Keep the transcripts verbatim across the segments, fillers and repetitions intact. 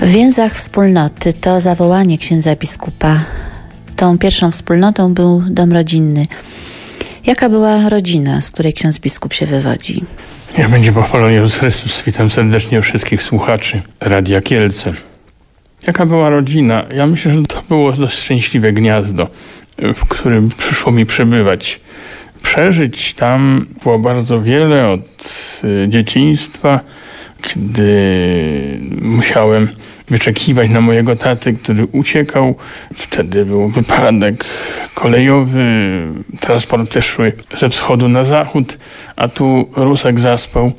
W więzach wspólnoty to zawołanie księdza biskupa. Tą pierwszą wspólnotą był dom rodzinny. Jaka była rodzina, z której ksiądz biskup się wywodzi? Niech będzie pochwalony Jezus Chrystus. Witam serdecznie wszystkich słuchaczy Radia Kielce. Jaka była rodzina? Ja myślę, że to było dość szczęśliwe gniazdo, w którym przyszło mi przebywać. Przeżyć tam było bardzo wiele od dzieciństwa, kiedy musiałem wyczekiwać na mojego tatę, który uciekał. Wtedy był wypadek kolejowy, transporty szły ze wschodu na zachód, a tu Rusek zaspał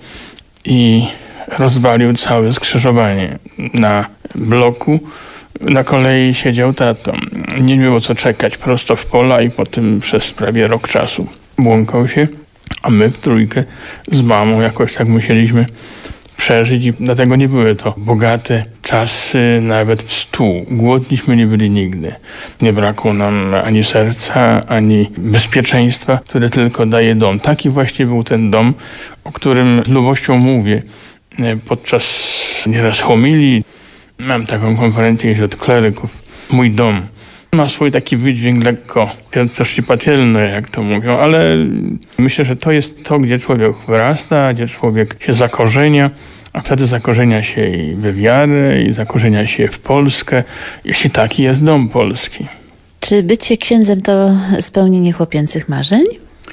i rozwalił całe skrzyżowanie na bloku. Na kolei siedział tato. Nie było co czekać, prosto w pola i potem przez prawie rok czasu błąkał się, a my w trójkę z mamą jakoś tak musieliśmy przeżyć i dlatego nie były to bogate czasy, nawet w stół. Głodniśmy nie byli nigdy. Nie brakło nam ani serca, ani bezpieczeństwa, które tylko daje dom. Taki właśnie był ten dom, o którym z lubością mówię podczas nieraz homilii. Mam taką konferencję wśród kleryków. Mój dom ma swój taki wydźwięk lekko szczypatelny, jak to mówią, ale myślę, że to jest to, gdzie człowiek wyrasta, gdzie człowiek się zakorzenia, a wtedy zakorzenia się i we wiarę, i zakorzenia się w Polskę, jeśli taki jest dom polski. Czy bycie księdzem to spełnienie chłopięcych marzeń?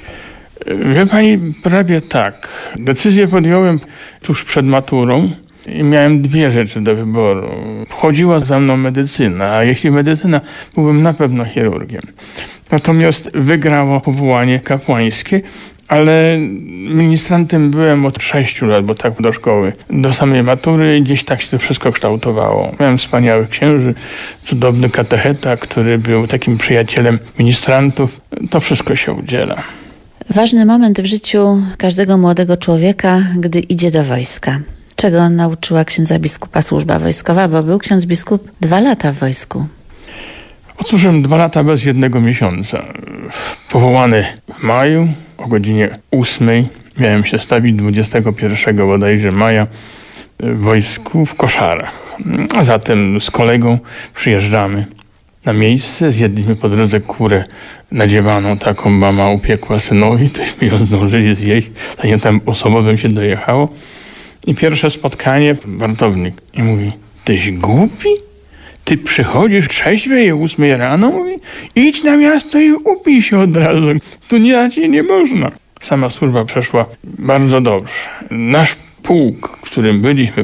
Wie pani, prawie tak. Decyzję podjąłem tuż przed maturą. I miałem dwie rzeczy do wyboru. Wchodziła za mną medycyna, a jeśli medycyna, byłbym na pewno chirurgiem. Natomiast wygrało powołanie kapłańskie, ale ministrantem byłem od sześciu lat, bo tak do szkoły, do samej matury i gdzieś tak się to wszystko kształtowało. Miałem wspaniałych księży, cudowny katecheta, który był takim przyjacielem ministrantów. To wszystko się udziela. Ważny moment w życiu każdego młodego człowieka, gdy idzie do wojska. Czego nauczyła księdza biskupa służba wojskowa, bo był ksiądz biskup dwa lata w wojsku. Odsłużyłem dwa lata bez jednego miesiąca. Powołany w maju o godzinie ósmej miałem się stawić dwudziestego pierwszego bodajże maja w wojsku w Koszarach. A zatem z kolegą przyjeżdżamy na miejsce, zjedliśmy po drodze kurę nadziewaną, taką mama upiekła synowi, tośmy ją zdążyli zjeść, zanim tam osobowym się dojechało. I pierwsze spotkanie, wartownik i mówi: tyś głupi? Ty przychodzisz trzeźwej o ósmej rano? Mówi: idź na miasto i upij się od razu. Tu inaczej nie można. Sama służba przeszła bardzo dobrze. Nasz pułk, w którym byliśmy,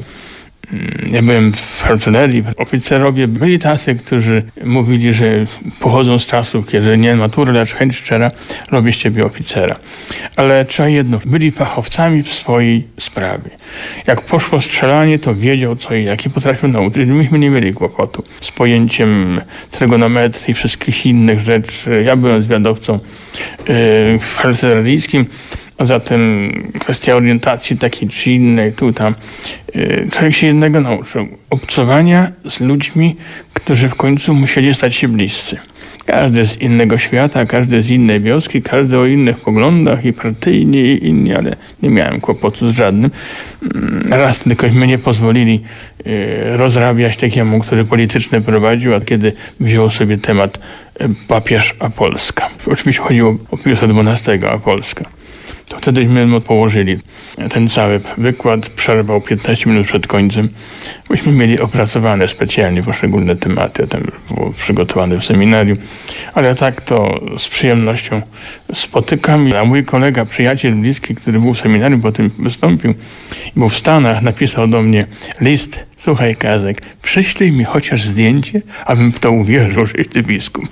ja byłem w artylerii, oficerowie byli tacy, którzy mówili, że pochodzą z czasów, kiedy nie matury, lecz chęć szczera robi z ciebie oficera. Ale trzeba jedno, byli fachowcami w swojej sprawie. Jak poszło strzelanie, to wiedział co i jak i potrafił nauczyć. Myśmy nie mieli kłopotu z pojęciem trygonometrii i wszystkich innych rzeczy. Ja byłem zwiadowcą yy, artyleryjskim. A zatem kwestia orientacji takiej czy innej, tu, tam. Yy, człowiek się jednego nauczył. Obcowania z ludźmi, którzy w końcu musieli stać się bliscy. Każdy z innego świata, każdy z innej wioski, każdy o innych poglądach i partyjni i inni, ale nie miałem kłopotu z żadnym. Raz tylko mnie nie pozwolili yy, rozrabiać takiemu, który polityczne prowadził, a kiedy wziął sobie temat yy, papież a Polska. Oczywiście chodziło o Piusa dwunastego, a Polska. To wtedyśmy mu położyli ten cały wykład, przerwał piętnaście minut przed końcem. Myśmy mieli opracowane specjalnie poszczególne tematy, tam było przygotowane w seminarium, ale tak to z przyjemnością spotykam. A mój kolega, przyjaciel bliski, który był w seminarium, potem wystąpił, był w Stanach, napisał do mnie list: słuchaj Kazek, przyślij mi chociaż zdjęcie, abym w to uwierzył, że jesteś biskup.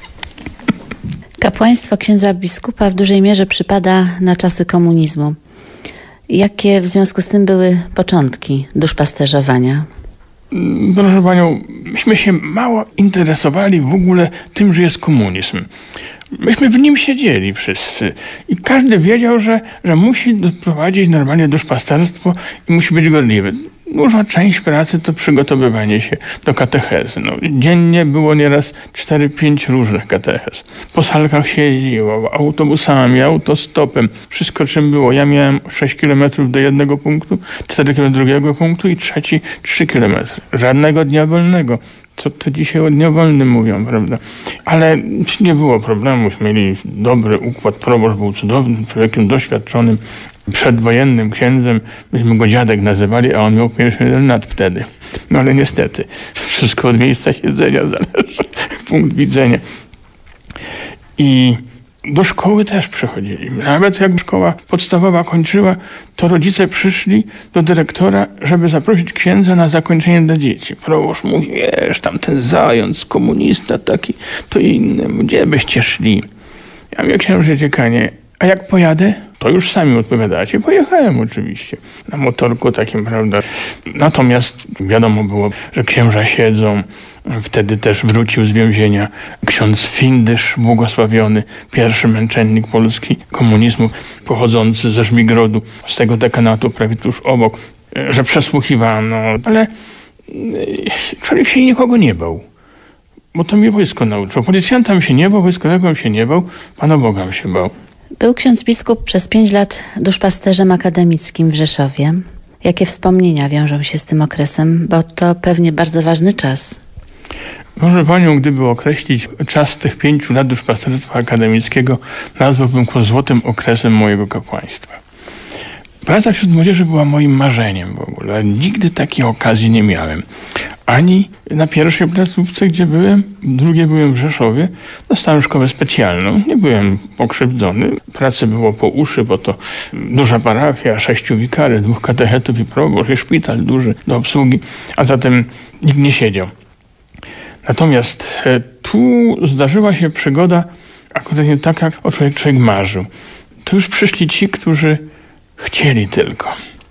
Kapłaństwo księdza biskupa w dużej mierze przypada na czasy komunizmu. Jakie w związku z tym były początki duszpasterzowania? Proszę panią, myśmy się mało interesowali w ogóle tym, że jest komunizm. Myśmy w nim siedzieli wszyscy i każdy wiedział, że, że musi prowadzić normalnie duszpasterstwo i musi być gorliwy. duża część pracy to przygotowywanie się do katechezy. No, dziennie było nieraz cztery pięć różnych katechez. Po salkach się jeździło, autobusami, autostopem, wszystko czym było. Ja miałem sześć kilometrów do jednego punktu, cztery kilometry do drugiego punktu i trzeci trzy kilometry. Żadnego dnia wolnego. Co to dzisiaj o dniu wolnym mówią, prawda? Ale nie było problemu. Mieli dobry układ. Proboszcz był cudownym człowiekiem, doświadczonym, przedwojennym księdzem. Myśmy go dziadek nazywali, a on miał pięćdziesiąt jeden lat wtedy. No ale niestety, wszystko od miejsca siedzenia zależy, punkt widzenia. I do szkoły też przychodzili. Nawet jak szkoła podstawowa kończyła, to rodzice przyszli do dyrektora, żeby zaprosić księdza na zakończenie dla dzieci. Proboszcz mówi, wiesz, tam ten zając, komunista taki, to inny. Gdzie byście szli? Ja mówię, księże dziekanie, a jak pojadę? To już sami odpowiadacie. Pojechałem oczywiście. Na motorku takim, prawda. Natomiast wiadomo było, że księża siedzą. Wtedy też wrócił z więzienia ksiądz Findysz, błogosławiony, pierwszy męczennik polski komunizmu, pochodzący ze Żmigrodu, z tego dekanatu prawie tuż obok, że przesłuchiwano. Ale człowiek się nikogo nie bał. Bo to mnie wojsko nauczyło. Policjantom się nie bał, wojskowego się nie bał, Pana Boga się bał. Był ksiądz biskup przez pięć lat duszpasterzem akademickim w Rzeszowie. Jakie wspomnienia wiążą się z tym okresem? Bo to pewnie bardzo ważny czas. Może panią, gdyby określić czas tych pięciu lat duszpasterstwa akademickiego, nazwałbym go złotym okresem mojego kapłaństwa. Praca wśród młodzieży była moim marzeniem w ogóle, ale nigdy takiej okazji nie miałem. Ani na pierwszej placówce, gdzie byłem, drugie byłem w Rzeszowie, dostałem szkołę specjalną. Nie byłem pokrzywdzony. Pracy było po uszy, bo to duża parafia, sześciu wikary, dwóch katechetów i proboszcz, i szpital duży do obsługi, a zatem nikt nie siedział. Natomiast e, tu zdarzyła się przygoda akurat nie taka, jak o człowiek, człowiek marzył. Tu już przyszli ci, którzy chcieli tylko.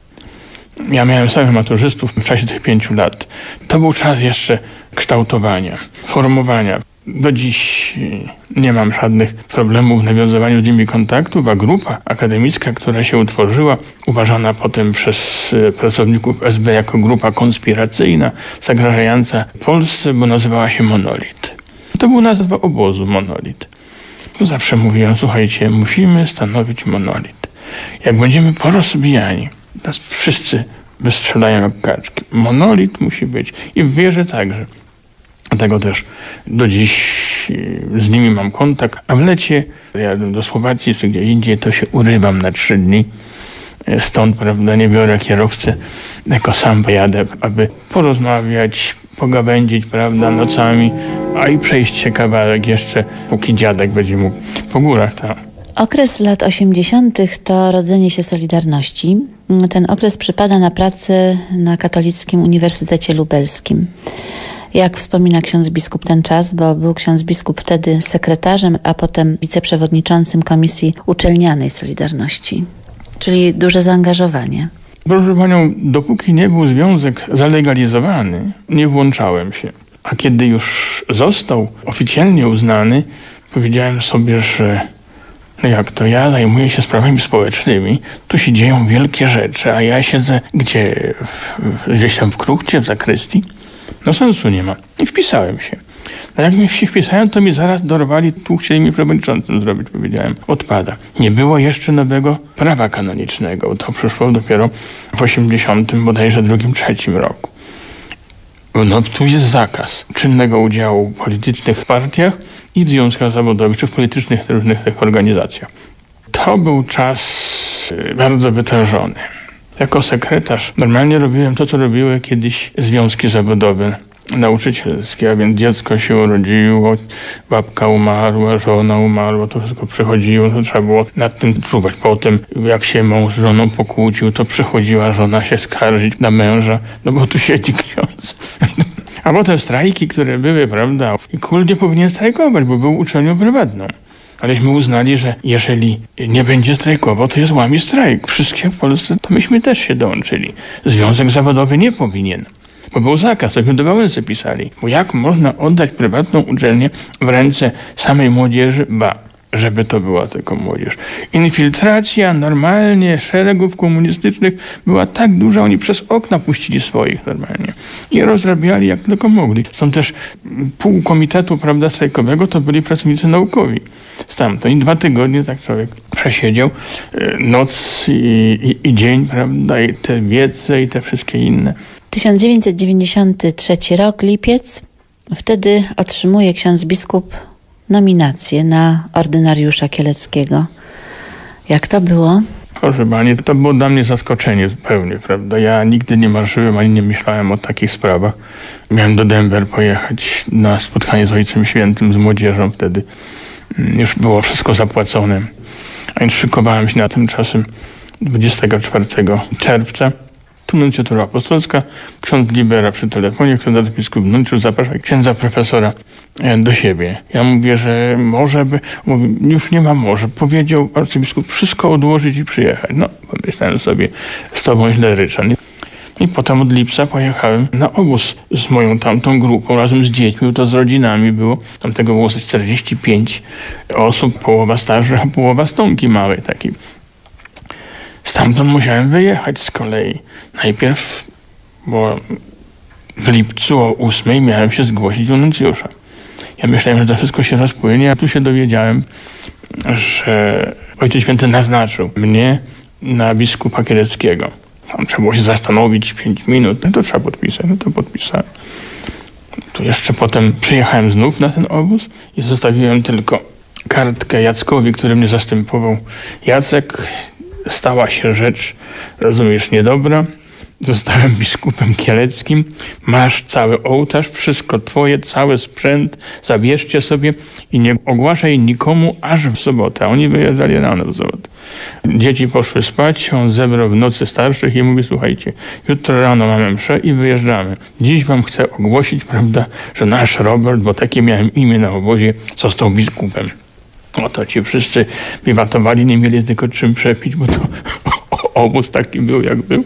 Ja miałem samych maturzystów w czasie tych pięciu lat. To był czas jeszcze kształtowania, formowania. Do dziś nie mam żadnych problemów w nawiązywaniu z nimi kontaktów, a grupa akademicka, która się utworzyła, uważana potem przez pracowników S B jako grupa konspiracyjna, zagrażająca Polsce, bo nazywała się Monolit. To był nazwa obozu, Monolit. To zawsze mówiłem, słuchajcie, musimy stanowić monolit. Jak będziemy porozbijani, nas wszyscy wystrzelają jak kaczki. Monolit musi być i w wierze także. Dlatego też do dziś z nimi mam kontakt, a w lecie jadę do Słowacji czy gdzie indziej, to się urywam na trzy dni. Stąd, prawda, nie biorę kierowcy, tylko sam pojadę, aby porozmawiać, pogawędzić, prawda, nocami, a i przejść się kawałek jeszcze, póki dziadek będzie mógł po górach tam. Okres lat osiemdziesiątych to rodzenie się Solidarności. Ten okres przypada na pracę na Katolickim Uniwersytecie Lubelskim. Jak wspomina ksiądz biskup ten czas, bo był ksiądz biskup wtedy sekretarzem, a potem wiceprzewodniczącym Komisji Uczelnianej Solidarności. Czyli duże zaangażowanie. Proszę panią, dopóki nie był związek zalegalizowany, nie włączałem się. A kiedy już został oficjalnie uznany, powiedziałem sobie, że no jak to ja zajmuję się sprawami społecznymi, tu się dzieją wielkie rzeczy, a ja siedzę gdzie? W, gdzieś tam w kruchcie, w zakrystii? No sensu nie ma. I wpisałem się. No jak mi się wpisałem, to mi zaraz dorwali, tu chcieli mi przewodniczącym zrobić, powiedziałem, odpada. Nie było jeszcze nowego prawa kanonicznego. To przyszło dopiero w osiemdziesiątym, bodajże drugim, trzecim roku. No tu jest zakaz czynnego udziału politycznych w partiach i w związkach zawodowych, czy w politycznych różnych tych organizacjach. To był czas bardzo wytężony. Jako sekretarz normalnie robiłem to, co robiły kiedyś związki zawodowe, nauczycielskie, a więc dziecko się urodziło, babka umarła, żona umarła, to wszystko przychodziło, to trzeba było nad tym czuwać. Potem jak się mąż z żoną pokłócił, to przychodziła żona się skarżyć na męża, no bo tu siedzi ksiądz. A potem strajki, które były, prawda, i król nie powinien strajkować, bo był uczelnią prywatną. Aleśmy uznali, że jeżeli nie będzie strajkował, to jest łamie strajk. Wszystkie w Polsce, to myśmy też się dołączyli. Związek zawodowy nie powinien, bo był zakaz, tośmy do Wałęsy pisali. Bo jak można oddać prywatną uczelnię w ręce samej młodzieży? Ba. żeby to była tylko młodzież. Infiltracja normalnie szeregów komunistycznych była tak duża, oni przez okna puścili swoich normalnie i rozrabiali jak tylko mogli. Są też pół komitetu, prawda, strajkowego, to byli pracownicy naukowi. Stamtąd i dwa tygodnie tak człowiek przesiedział, noc i, i, i dzień, prawda, i te wiece i te wszystkie inne. tysiąc dziewięćset dziewięćdziesiąty trzeci rok, lipiec. Wtedy otrzymuje ksiądz biskup nominację na ordynariusza kieleckiego. Jak to było? Proszę pani, to było dla mnie zaskoczenie zupełnie, prawda? Ja nigdy nie marzyłem, ani nie myślałem o takich sprawach. Miałem do Denver pojechać na spotkanie z Ojcem Świętym, z młodzieżą wtedy. Już było wszystko zapłacone. A więc szykowałem się na tymczasem dwudziestego czwartego czerwca. Tu nuncjatura apostolska, ksiądz Libera przy telefonie, ksiądz biskup Nunciusz zaprasza księdza profesora do siebie. Ja mówię, że może by, mówię, już nie ma może. Powiedział arcybiskup wszystko odłożyć i przyjechać. No, pomyślałem sobie, z tobą źle ryczan. I potem od lipca pojechałem na obóz z moją tamtą grupą, razem z dziećmi, to z rodzinami było. Tam tego było czterdzieści pięć osób, połowa starszych, a połowa stonki małej takiej. Stamtąd musiałem wyjechać z kolei. Najpierw, bo w lipcu o ósmej miałem się zgłosić u nuncjusza. Ja myślałem, że to wszystko się rozpłynie, a tu się dowiedziałem, że Ojciec Święty naznaczył mnie na biskupa kieleckiego. Tam trzeba było się zastanowić pięć minut, no to trzeba podpisać, no to podpisałem. To jeszcze potem przyjechałem znów na ten obóz i zostawiłem tylko kartkę Jackowi, który mnie zastępował. Jacek, stała się rzecz, rozumiesz, niedobra. Zostałem biskupem kieleckim. Masz cały ołtarz, wszystko twoje, cały sprzęt. Zabierzcie sobie i nie ogłaszaj nikomu aż w sobotę. Oni wyjeżdżali rano w sobotę. Dzieci poszły spać, on zebrał w nocy starszych i mówi, słuchajcie, jutro rano mamy mszę i wyjeżdżamy. Dziś wam chcę ogłosić, prawda, że nasz Robert, bo takie miałem imię na obozie, został biskupem. Oto ci wszyscy wiwatowali, nie mieli tylko czym przepić, bo to obóz taki był, jak był.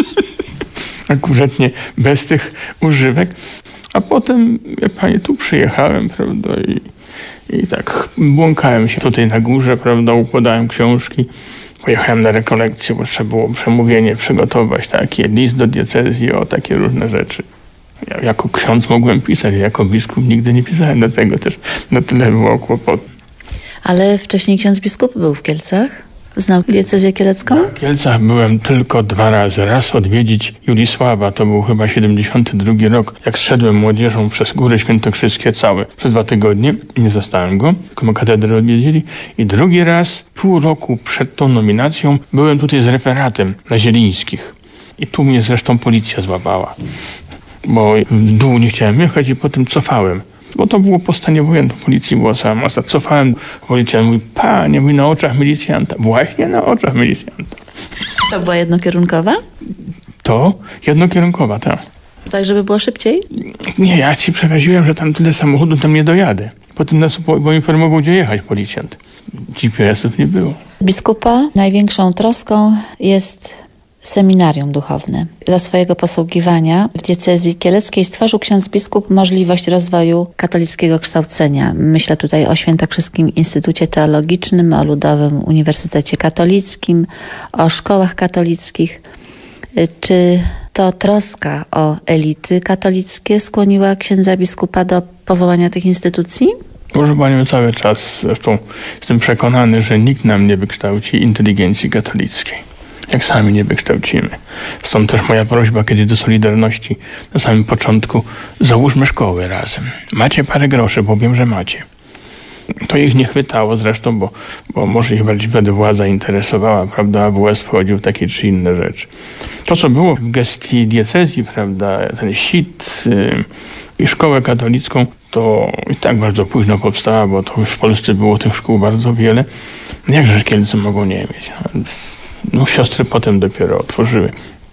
Akuratnie bez tych używek. A potem, jak panie, tu przyjechałem, prawda, i, i tak błąkałem się tutaj na górze, prawda, układałem książki. Pojechałem na rekolekcję, bo trzeba było przemówienie przygotować, takie list do diecezji, o takie różne rzeczy. Ja jako ksiądz mogłem pisać, jako biskup nigdy nie pisałem, dlatego też na tyle było kłopotu. Ale wcześniej ksiądz biskup był w Kielcach? Znał diecezję kielecką? W Kielcach byłem tylko dwa razy. Raz odwiedzić Julisława, to był chyba siedemdziesiąty drugi rok, jak zszedłem młodzieżą przez Góry Świętokrzyskie całe. Przez dwa tygodnie nie zastałem go, tylko katedrę odwiedzili. I drugi raz, pół roku przed tą nominacją, byłem tutaj z referatem na Zielińskich. I tu mnie zresztą policja złapała, bo w dół nie chciałem jechać i potem cofałem. Bo to było po stanie wojennym, policji była cała masa. Cofałem, policjant mówi, panie, mówi, na oczach milicjanta. Właśnie na oczach milicjanta. To była jednokierunkowa? To jednokierunkowa, tak. Tak, żeby było szybciej? Nie, ja się przeraziłem, że tam tyle samochodów, tam nie dojadę. Potem nas poinformował, gdzie jechać policjant. G P S-ów nie było. Biskupa największą troską jest seminarium duchowne. Za swojego posługiwania w diecezji kieleckiej stworzył ksiądz biskup możliwość rozwoju katolickiego kształcenia. Myślę tutaj o Świętokrzyskim Instytucie Teologicznym, o Ludowym Uniwersytecie Katolickim, o szkołach katolickich. Czy to troska o elity katolickie skłoniła księdza biskupa do powołania tych instytucji? Proszę panią, cały czas, zresztą jestem przekonany, że nikt nam nie wykształci inteligencji katolickiej. Jak sami nie wykształcimy. Stąd też moja prośba kiedyś do Solidarności na samym początku, załóżmy szkoły razem. Macie parę groszy, bo wiem, że macie. To ich nie chwytało zresztą, bo, bo może ich bardziej wtedy władza interesowała, prawda, A W S wchodził w takie czy inne rzeczy. To, co było w gestii diecezji, prawda, ten sit yy, i szkołę katolicką, to i tak bardzo późno powstała, bo to już w Polsce było tych szkół bardzo wiele. Jakże Kielce mogą nie mieć? No, siostry potem dopiero otworzyły.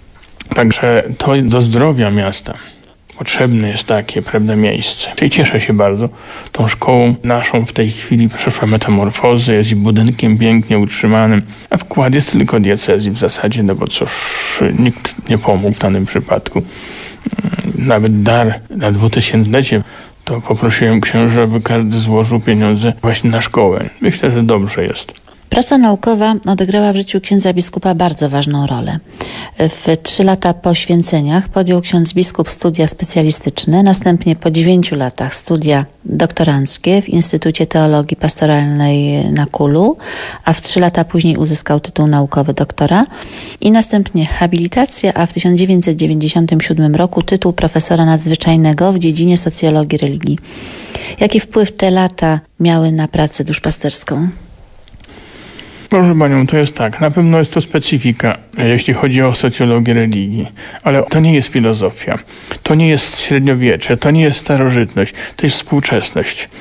Także to do zdrowia miasta potrzebne jest takie, prawda, miejsce. I cieszę się bardzo tą szkołą naszą w tej chwili przeszła metamorfozę, jest i budynkiem pięknie utrzymanym, a wkład jest tylko diecezji w zasadzie, no bo cóż, nikt nie pomógł w danym przypadku. Nawet dar na dwutysięclecie to poprosiłem księży, aby każdy złożył pieniądze właśnie na szkołę. Myślę, że dobrze jest. Praca naukowa odegrała w życiu księdza biskupa bardzo ważną rolę. W trzy lata po święceniach podjął ksiądz biskup studia specjalistyczne, następnie po dziewięciu latach studia doktoranckie w Instytucie Teologii Pastoralnej na Kulu, a w trzy lata później uzyskał tytuł naukowy doktora i następnie habilitację, a w tysiąc dziewięćset dziewięćdziesiątym siódmym roku tytuł profesora nadzwyczajnego w dziedzinie socjologii religii. Jaki wpływ te lata miały na pracę duszpasterską? Proszę panią, to jest tak, na pewno jest to specyfika, jeśli chodzi o socjologię religii, ale to nie jest filozofia, to nie jest średniowiecze, to nie jest starożytność, to jest współczesność.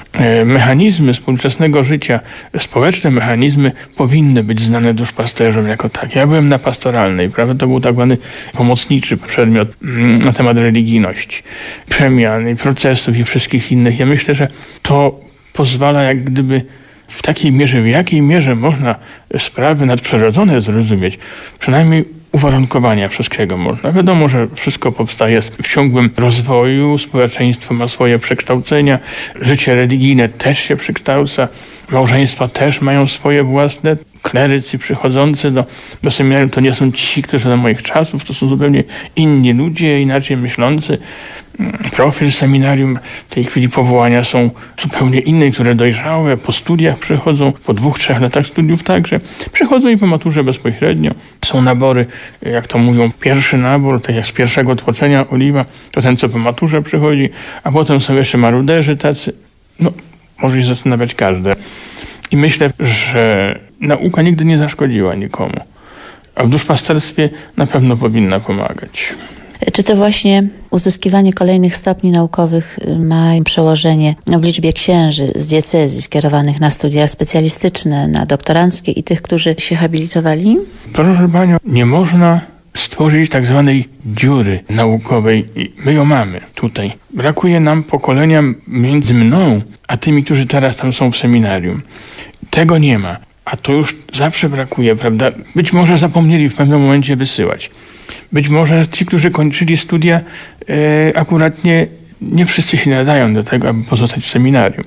Mechanizmy współczesnego życia, społeczne mechanizmy powinny być znane duszpasterzom jako takie. Ja byłem na pastoralnej, prawda? To był tak zwany pomocniczy przedmiot na temat religijności, przemian, procesów i wszystkich innych. Ja myślę, że to pozwala jak gdyby w takiej mierze, w jakiej mierze można sprawy nadprzyrodzone zrozumieć, przynajmniej uwarunkowania wszystkiego można. Wiadomo, że wszystko powstaje w ciągłym rozwoju, społeczeństwo ma swoje przekształcenia, życie religijne też się przekształca, małżeństwa też mają swoje własne. Klerycy przychodzący do, do seminarium to nie są ci, którzy za moich czasów, to są zupełnie inni ludzie, inaczej myślący. Profil seminarium w tej chwili powołania są zupełnie inne, które dojrzałe, po studiach przychodzą, po dwóch, trzech latach studiów także. Przychodzą i po maturze bezpośrednio. Są nabory, jak to mówią, pierwszy nabór, tak jak z pierwszego tłoczenia Oliwa, to ten, co po maturze przychodzi, a potem są jeszcze maruderzy tacy. No, może się zastanawiać każdy. I myślę, że nauka nigdy nie zaszkodziła nikomu, a w duszpasterstwie na pewno powinna pomagać. Czy to właśnie uzyskiwanie kolejnych stopni naukowych ma przełożenie w liczbie księży z diecezji skierowanych na studia specjalistyczne, na doktoranckie i tych, którzy się habilitowali? Proszę panią, nie można stworzyć tak zwanej dziury naukowej i my ją mamy tutaj. Brakuje nam pokolenia między mną a tymi, którzy teraz tam są w seminarium. Tego nie ma, a to już zawsze brakuje, prawda? Być może zapomnieli w pewnym momencie wysyłać. Być może ci, którzy kończyli studia, e, akurat nie, nie wszyscy się nadają do tego, aby pozostać w seminarium.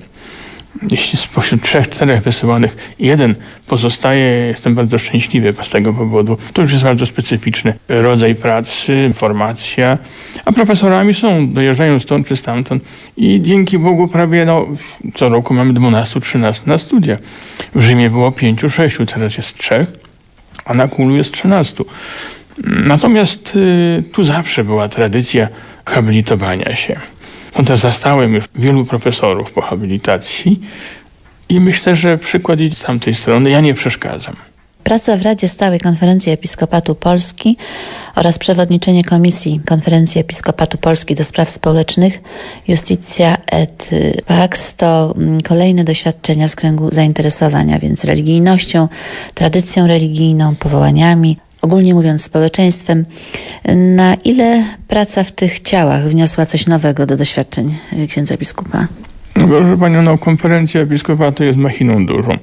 Jeśli spośród trzech, czterech wysyłanych jeden pozostaje, jestem bardzo szczęśliwy z tego powodu. To już jest bardzo specyficzny rodzaj pracy, formacja. A profesorami są, dojeżdżają stąd czy stamtąd i dzięki Bogu prawie no, co roku mamy dwanaście trzynaście na studia. W Rzymie było pięciu, sześciu, teraz jest trzech, a na Kulu jest trzynastu. Natomiast y, tu zawsze była tradycja habilitowania się. No to zastałem już wielu profesorów po habilitacji i myślę, że przykład idzie z tamtej strony. Ja nie przeszkadzam. Praca w Radzie Stałej Konferencji Episkopatu Polski oraz przewodniczenie Komisji Konferencji Episkopatu Polski do Spraw Społecznych Justitia et Pax to kolejne doświadczenia z kręgu zainteresowania, więc religijnością, tradycją religijną, powołaniami, ogólnie mówiąc społeczeństwem. Na ile praca w tych ciałach wniosła coś nowego do doświadczeń księdza biskupa? No, proszę panią, no, konferencja episkopatu jest machiną dużą.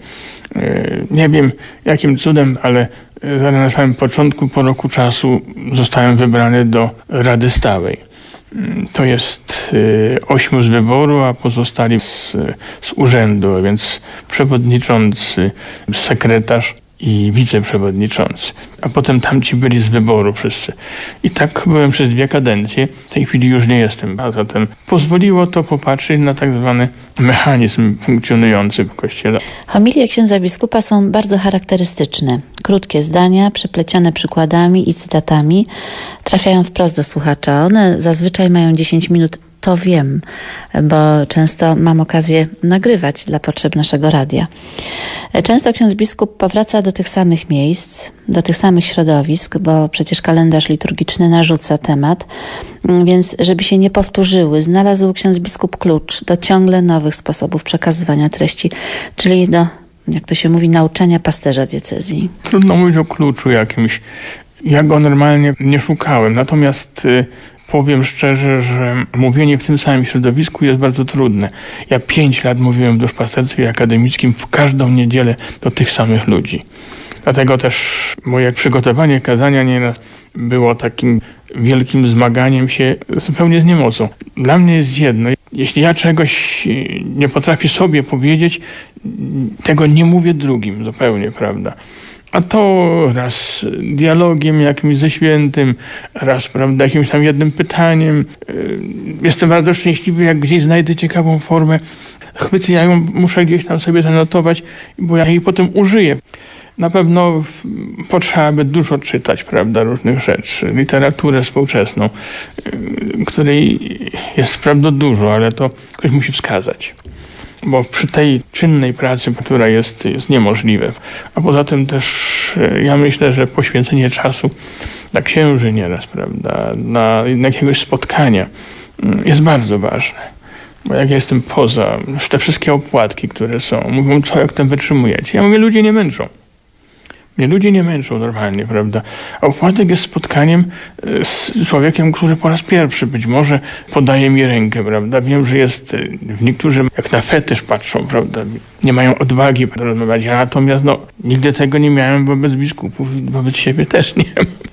Nie wiem jakim cudem, ale na samym początku, po roku czasu zostałem wybrany do Rady Stałej. To jest ośmiu z wyboru, a pozostali z, z urzędu, a więc przewodniczący, sekretarz i wiceprzewodniczący, a potem tamci byli z wyboru wszyscy. I tak byłem przez dwie kadencje, w tej chwili już nie jestem, a zatem pozwoliło to popatrzeć na tak zwany mechanizm funkcjonujący w Kościele. Homilie księdza biskupa są bardzo charakterystyczne. Krótkie zdania, przeplecione przykładami i cytatami, trafiają wprost do słuchacza. One zazwyczaj mają dziesięć minut. To wiem, bo często mam okazję nagrywać dla potrzeb naszego radia. Często ksiądz biskup powraca do tych samych miejsc, do tych samych środowisk, bo przecież kalendarz liturgiczny narzuca temat, więc żeby się nie powtórzyły, znalazł ksiądz biskup klucz do ciągle nowych sposobów przekazywania treści, czyli do, jak to się mówi, nauczania pasterza diecezji. Trudno mówić o kluczu jakimś. Ja go normalnie nie szukałem, natomiast powiem szczerze, że mówienie w tym samym środowisku jest bardzo trudne. Ja pięć lat mówiłem w duszpasterstwie akademickim w każdą niedzielę do tych samych ludzi. Dlatego też moje przygotowanie kazania nieraz było takim wielkim zmaganiem się zupełnie z niemocą. Dla mnie jest jedno, Jeśli ja czegoś nie potrafię sobie powiedzieć, tego nie mówię drugim zupełnie, prawda? A to raz dialogiem jakimś ze świętym, raz, prawda, jakimś tam jednym pytaniem. Jestem bardzo szczęśliwy, jak gdzieś znajdę ciekawą formę. Chwycę, ja ją muszę gdzieś tam sobie zanotować, bo ja jej potem użyję. Na pewno potrzeba by dużo czytać, prawda, różnych rzeczy. Literaturę współczesną, której jest prawda dużo, ale to ktoś musi wskazać. Bo przy tej czynnej pracy, która jest, jest niemożliwe. A poza tym też ja myślę, że poświęcenie czasu dla księży nieraz, prawda, na, na jakiegoś spotkania jest bardzo ważne. Bo jak ja jestem poza, już te wszystkie opłatki, które są, mówią, co, jak tam wytrzymujecie. Ja mówię, ludzie nie męczą. Mnie ludzie nie męczą normalnie, prawda? A opłatek jest spotkaniem z człowiekiem, który po raz pierwszy być może podaje mi rękę, prawda? Wiem, że jest, niektórzy jak na fetysz patrzą, prawda? Nie mają odwagi rozmawiać, ja natomiast no, nigdy tego nie miałem wobec biskupów, wobec siebie też nie.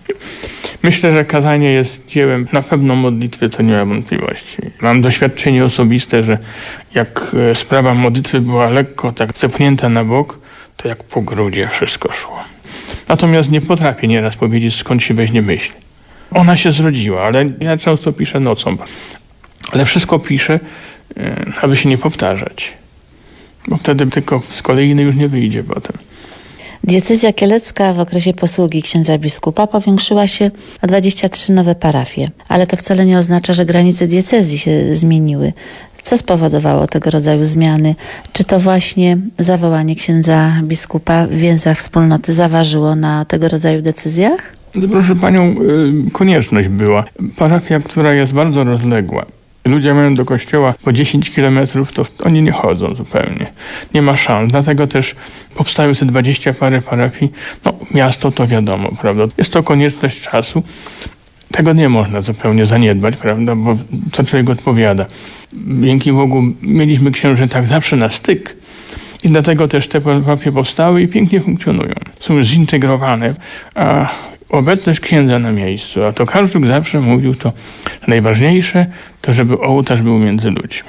Myślę, że kazanie jest dziełem na pewno modlitwy, to nie ma wątpliwości. Mam doświadczenie osobiste, że jak sprawa modlitwy była lekko tak zepchnięta na bok, to jak po grudzie wszystko szło. Natomiast nie potrafię nieraz powiedzieć, skąd się weźmie myśl. Ona się zrodziła, ale ja często piszę nocą. Ale wszystko piszę, aby się nie powtarzać. Bo wtedy tylko z kolejny już nie wyjdzie potem. Diecezja kielecka w okresie posługi księdza biskupa powiększyła się o dwadzieścia trzy nowe parafie. Ale to wcale nie oznacza, że granice diecezji się zmieniły. Co spowodowało tego rodzaju zmiany? Czy to właśnie zawołanie księdza biskupa w więzach wspólnoty zaważyło na tego rodzaju decyzjach? Proszę panią, konieczność była. Parafia, która jest bardzo rozległa. Ludzie mają do kościoła po dziesięć kilometrów, to oni nie chodzą zupełnie. Nie ma szans. Dlatego też powstały te dwadzieścia parę parafii. No, miasto to wiadomo, prawda? Jest to konieczność czasu. Tego nie można zupełnie zaniedbać, prawda, bo to człowiek odpowiada. Dzięki Bogu mieliśmy księży tak zawsze na styk i dlatego też te parafie powstały i pięknie funkcjonują. Są już zintegrowane, a obecność księdza na miejscu, a to Karczuk zawsze mówił, to najważniejsze to, żeby ołtarz był między ludźmi.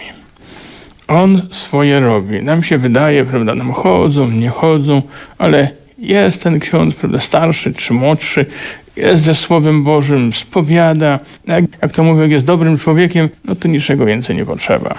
On swoje robi. Nam się wydaje, prawda, nam chodzą, nie chodzą, ale jest ten ksiądz, prawda, starszy czy młodszy, jest ze Słowem Bożym, spowiada. Jak, jak to mówię, jak jest dobrym człowiekiem, no to niczego więcej nie potrzeba.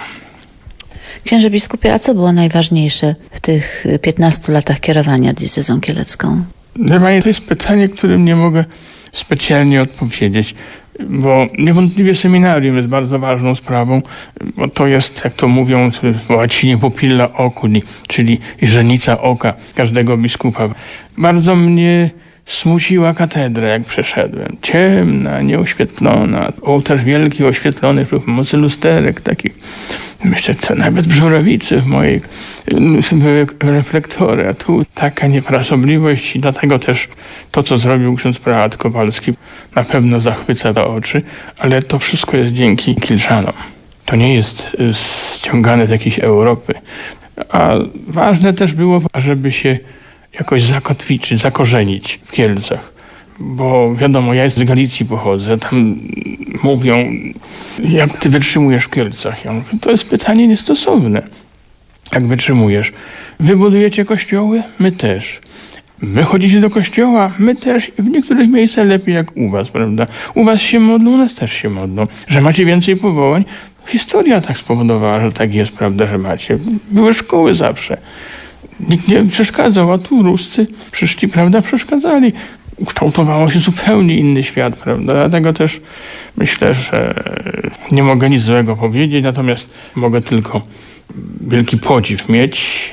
Księże biskupie, a co było najważniejsze w tych piętnastu latach kierowania diecezją kielecką? To jest pytanie, którym nie mogę specjalnie odpowiedzieć, bo niewątpliwie seminarium jest bardzo ważną sprawą, bo to jest, jak to mówią w łacinie, pupilla oculi, czyli źrenica oka każdego biskupa. Bardzo mnie smuciła katedra, jak przeszedłem. Ciemna, nieoświetlona, ołtarz wielki, oświetlony przy pomocy lusterek takich. Myślę, co nawet w Żurawicy w mojej były reflektory, a tu taka niefrasobliwość i dlatego też to, co zrobił ksiądz prałat Kowalski, na pewno zachwyca do oczy, ale to wszystko jest dzięki Kielczanom. To nie jest ściągane z jakiejś Europy. A ważne też było, żeby się jakoś zakotwiczyć, zakorzenić w Kielcach. Bo wiadomo, ja z Galicji pochodzę, tam mówią, jak ty wytrzymujesz w Kielcach? Ja mówię, to jest pytanie niestosowne. Jak wytrzymujesz? Wy budujecie kościoły? My też. Wy chodzicie do kościoła? My też. I w niektórych miejscach lepiej jak u was, prawda? U was się modlą, u nas też się modlą. Że macie więcej powołań? Historia tak spowodowała, że tak jest, prawda, że macie. Były szkoły zawsze. Nikt nie przeszkadzał, a tu Ruscy przyszli, prawda, przeszkadzali. Ukształtowało się zupełnie inny świat, prawda? Dlatego też myślę, że nie mogę nic złego powiedzieć, natomiast mogę tylko wielki podziw mieć,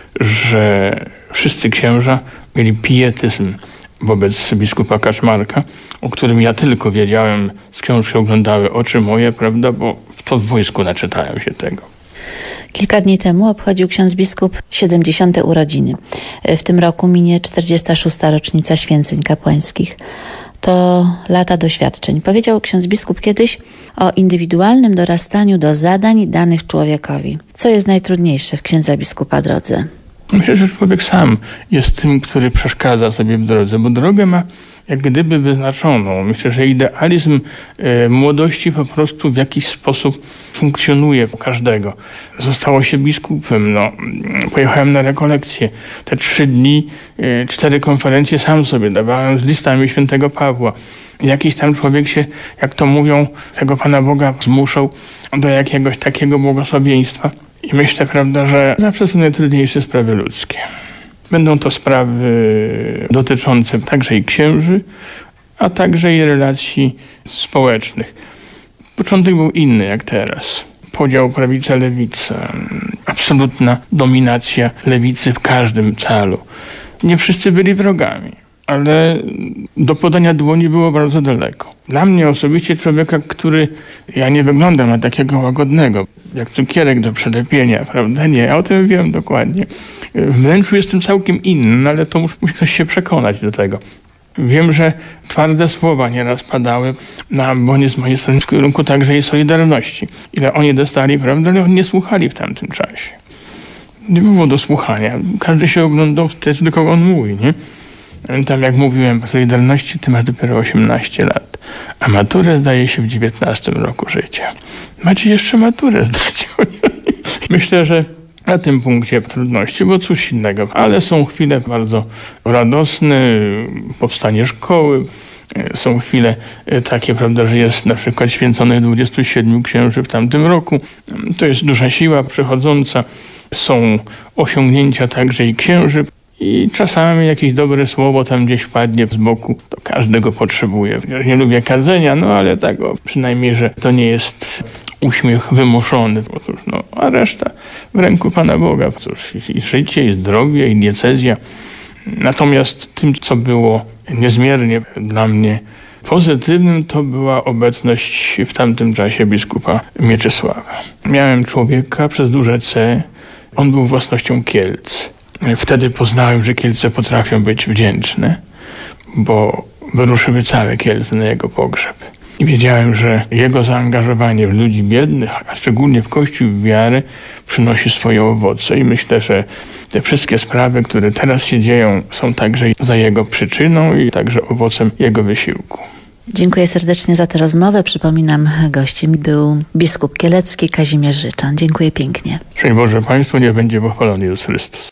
że wszyscy księża mieli pietyzm wobec biskupa Kaczmarka, o którym ja tylko wiedziałem, z książki oglądały oczy moje, prawda, bo to w wojsku naczytałem się tego. Kilka dni temu obchodził ksiądz biskup siedemdziesiąte urodziny. W tym roku minie czterdziesta szósta rocznica święceń kapłańskich. To lata doświadczeń. Powiedział ksiądz biskup kiedyś o indywidualnym dorastaniu do zadań danych człowiekowi. Co jest najtrudniejsze w księdza biskupa drodze? Myślę, że człowiek sam jest tym, który przeszkadza sobie w drodze, bo drogę ma jak gdyby wyznaczoną. Myślę, że idealizm e, młodości po prostu w jakiś sposób funkcjonuje u każdego. Zostało się biskupem, no, pojechałem na rekolekcję. Te trzy dni, e, cztery konferencje sam sobie dawałem z listami świętego Pawła. Jakiś tam człowiek się, jak to mówią, tego Pana Boga zmuszał do jakiegoś takiego błogosławieństwa. I myślę, prawda, że zawsze są najtrudniejsze sprawy ludzkie. Będą to sprawy dotyczące także i księży, a także i relacji społecznych. Początek był inny jak teraz. Podział prawica-lewica, absolutna dominacja lewicy w każdym calu. Nie wszyscy byli wrogami, ale do podania dłoni było bardzo daleko. Dla mnie osobiście człowieka, który, ja nie wyglądam na takiego łagodnego, jak cukierek do przelepienia, prawda? Nie, ja o tym wiem dokładnie. Wnętrzu jestem całkiem inny, ale to musi ktoś się przekonać do tego. Wiem, że twarde słowa nieraz padały na ambonie z mojej strony w kierunku także i Solidarności. Ile oni dostali, prawda? Ale oni nie słuchali w tamtym czasie. Nie było do słuchania. Każdy się oglądał wtedy, do kogo on mówi, nie? Pamiętam, jak mówiłem o Solidarności, ty masz dopiero osiemnaście lat, a maturę zdaje się w dziewiętnastym roku życia. Macie jeszcze maturę zdać. Myślę, że na tym punkcie trudności, bo cóż innego. Ale są chwile bardzo radosne, powstanie szkoły. Są chwile takie, prawda, że jest na przykład święconych dwudziestu siedmiu księży w tamtym roku. To jest duża siła przechodząca. Są osiągnięcia także i księży. I czasami jakieś dobre słowo tam gdzieś wpadnie z boku, to każdy go potrzebuje. Nie lubię kadzenia, no ale tak o, przynajmniej, że to nie jest uśmiech wymuszony. Bo cóż, no, a reszta w ręku Pana Boga. Cóż, i życie, i zdrowie, i diecezja. Natomiast tym, co było niezmiernie dla mnie pozytywnym, to była obecność w tamtym czasie biskupa Mieczysława. Miałem człowieka przez duże C. On był własnością Kielc. Wtedy poznałem, że Kielce potrafią być wdzięczne, bo wyruszyły całe Kielce na jego pogrzeb. I wiedziałem, że jego zaangażowanie w ludzi biednych, a szczególnie w Kościół w wiarę, przynosi swoje owoce. I myślę, że te wszystkie sprawy, które teraz się dzieją, są także za jego przyczyną i także owocem jego wysiłku. Dziękuję serdecznie za tę rozmowę. Przypominam, gościem był biskup kielecki Kazimierz Życzan. Dziękuję pięknie. Szczęść Boże Państwu, niech będzie pochwalony Jezus Chrystus.